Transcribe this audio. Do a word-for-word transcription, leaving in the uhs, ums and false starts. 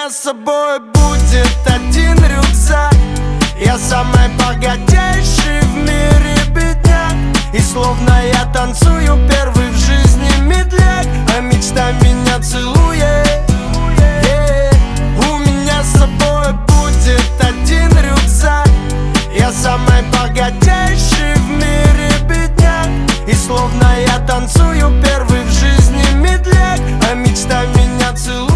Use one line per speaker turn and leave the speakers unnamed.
меня с собой будет один рюкзак. Я самый богатейший в мире бедняк, и словно я танцую первый в жизни медляк, а мечта меня целует. Yeah. У меня с собой будет один рюкзак. Я самый богатейший в мире бедняк, и словно я танцую первый в жизни медляк, а мечта меня целует.